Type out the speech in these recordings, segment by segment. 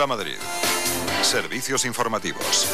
Onda Madrid. Servicios informativos.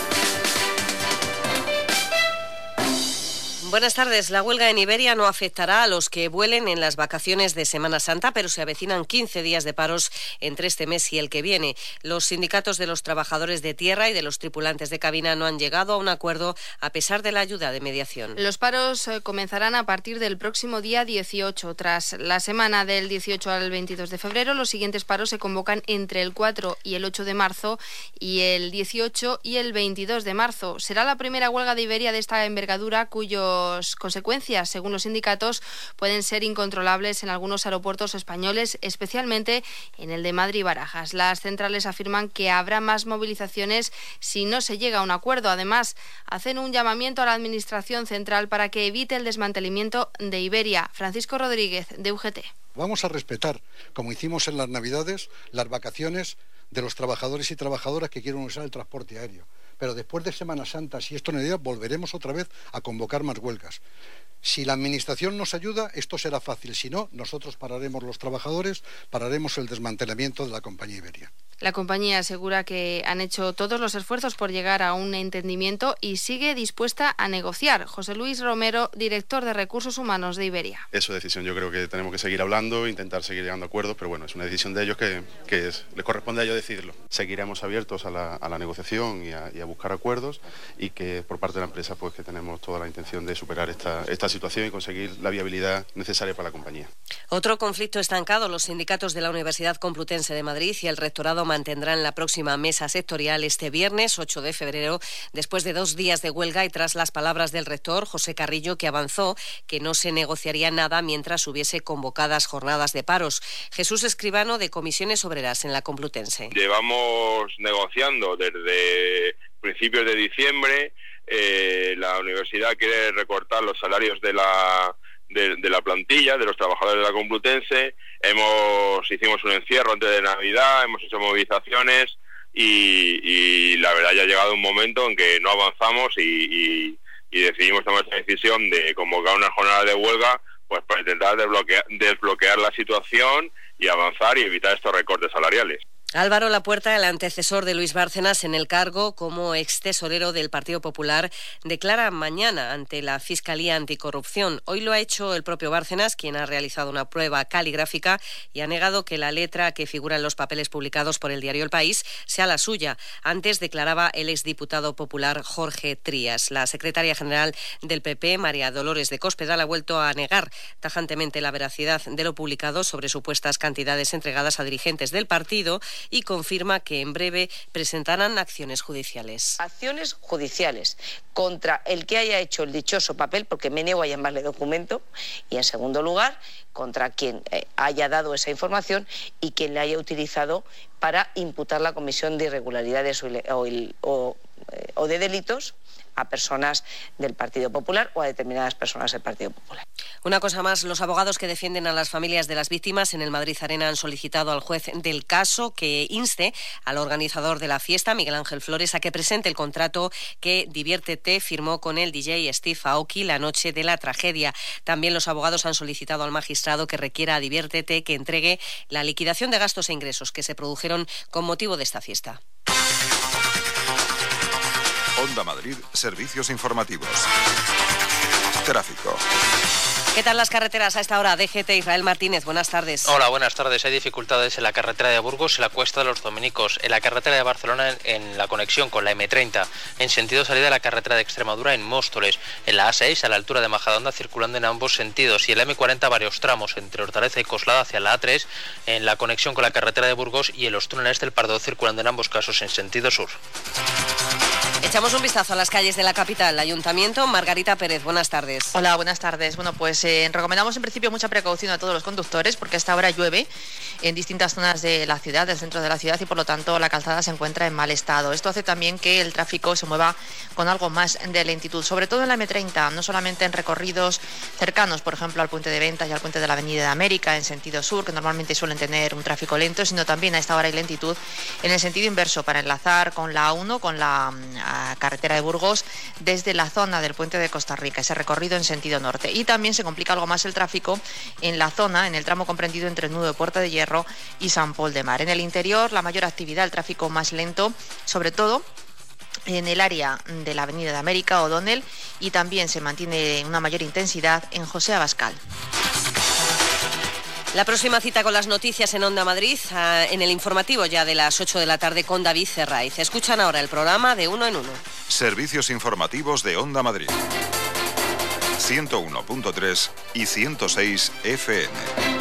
Buenas tardes. La huelga en Iberia no afectará a los que vuelen en las vacaciones de Semana Santa, pero se avecinan 15 días de paros entre este mes y el que viene. Los sindicatos de los trabajadores de tierra y de los tripulantes de cabina no han llegado a un acuerdo a pesar de la ayuda de mediación. Los paros comenzarán a partir del próximo día 18. Tras la semana del 18 al 22 de febrero, los siguientes paros se convocan entre el 4 y el 8 de marzo y el 18 y el 22 de marzo. Será la primera huelga de Iberia de esta envergadura cuyos consecuencias, según los sindicatos, pueden ser incontrolables en algunos aeropuertos españoles, especialmente en el de Madrid y Barajas. Las centrales afirman que habrá más movilizaciones si no se llega a un acuerdo. Además, hacen un llamamiento a la Administración Central para que evite el desmantelamiento de Iberia. Francisco Rodríguez, de UGT. Vamos a respetar, como hicimos en las Navidades, las vacaciones de los trabajadores y trabajadoras que quieren usar el transporte aéreo. Pero después de Semana Santa, si esto no llega, volveremos otra vez a convocar más huelgas. Si la Administración nos ayuda, esto será fácil. Si no, nosotros pararemos los trabajadores, pararemos el desmantelamiento de la compañía Iberia. La compañía asegura que han hecho todos los esfuerzos por llegar a un entendimiento y sigue dispuesta a negociar. José Luis Romero, director de Recursos Humanos de Iberia. Es su decisión. Yo creo que tenemos que seguir hablando, intentar seguir llegando a acuerdos, pero bueno, es una decisión de ellos que les corresponde a ellos decidirlo. Seguiremos abiertos a la negociación y a buscar acuerdos, y que por parte de la empresa pues que tenemos toda la intención de superar esta situación y conseguir la viabilidad necesaria para la compañía. Otro conflicto estancado. Los sindicatos de la Universidad Complutense de Madrid y el rectorado mantendrán la próxima mesa sectorial este viernes 8 de febrero, después de 2 días de huelga y tras las palabras del rector, José Carrillo, que avanzó que no se negociaría nada mientras hubiese convocadas jornadas de paros. Jesús Escribano, de Comisiones Obreras en la Complutense. Llevamos negociando desde principios de diciembre. La universidad quiere recortar los salarios de la plantilla, de los trabajadores de la Complutense. Hicimos un encierro antes de Navidad, hemos hecho movilizaciones y la verdad ya ha llegado un momento en que no avanzamos y decidimos tomar esta decisión de convocar una jornada de huelga, pues para intentar desbloquear la situación y avanzar y evitar estos recortes salariales. Álvaro Lapuerta, el antecesor de Luis Bárcenas en el cargo como extesorero del Partido Popular, declara mañana ante la Fiscalía Anticorrupción. Hoy lo ha hecho el propio Bárcenas, quien ha realizado una prueba caligráfica y ha negado que la letra que figura en los papeles publicados por el diario El País sea la suya. Antes declaraba el exdiputado popular Jorge Trías. La secretaria general del PP, María Dolores de Cospedal, ha vuelto a negar tajantemente la veracidad de lo publicado sobre supuestas cantidades entregadas a dirigentes del partido y confirma que en breve presentarán acciones judiciales. Acciones judiciales contra el que haya hecho el dichoso papel, porque me niego a llamarle documento, y en segundo lugar, contra quien haya dado esa información y quien la haya utilizado para imputar la comisión de irregularidades o de delitos a personas del Partido Popular o a determinadas personas del Partido Popular. Una cosa más, los abogados que defienden a las familias de las víctimas en el Madrid Arena han solicitado al juez del caso que inste al organizador de la fiesta, Miguel Ángel Flores, a que presente el contrato que Diviértete firmó con el DJ Steve Aoki la noche de la tragedia. También los abogados han solicitado al magistrado que requiera a Diviértete que entregue la liquidación de gastos e ingresos que se produjeron con motivo de esta fiesta. Onda Madrid, servicios informativos. Tráfico. ¿Qué tal las carreteras a esta hora? DGT, Israel Martínez, buenas tardes. Hola, buenas tardes. Hay dificultades en la carretera de Burgos y la Cuesta de los Dominicos, en la carretera de Barcelona en la conexión con la M30, en sentido salida de la carretera de Extremadura en Móstoles, en la A6 a la altura de Majadahonda circulando en ambos sentidos y en la M40 varios tramos entre Hortaleza y Coslada hacia la A3 en la conexión con la carretera de Burgos y en los túneles del Pardo circulando en ambos casos en sentido sur. Echamos un vistazo a las calles de la capital. Ayuntamiento, Margarita Pérez, buenas tardes. Hola, buenas tardes. Bueno, pues recomendamos en principio mucha precaución a todos los conductores porque hasta ahora llueve en distintas zonas de la ciudad, del centro de la ciudad, y por lo tanto la calzada se encuentra en mal estado. Esto hace también que el tráfico se mueva con algo más de lentitud, sobre todo en la M30, no solamente en recorridos cercanos, por ejemplo al puente de Ventas y al puente de la Avenida de América en sentido sur, que normalmente suelen tener un tráfico lento, sino también a esta hora hay lentitud en el sentido inverso para enlazar con la A1, con la la carretera de Burgos desde la zona del puente de Costa Rica, ese recorrido en sentido norte. Y también se complica algo más el tráfico en la zona, en el tramo comprendido entre el nudo de Puerta de Hierro y San Pol de Mar. En el interior, la mayor actividad, el tráfico más lento, sobre todo en el área de la Avenida de América, O'Donnell, y también se mantiene una mayor intensidad en José Abascal. La próxima cita con las noticias en Onda Madrid, en el informativo ya de las 8 de la tarde con David Cerraiz. Escuchan ahora el programa de Uno en Uno. Servicios informativos de Onda Madrid. 101.3 y 106 FM.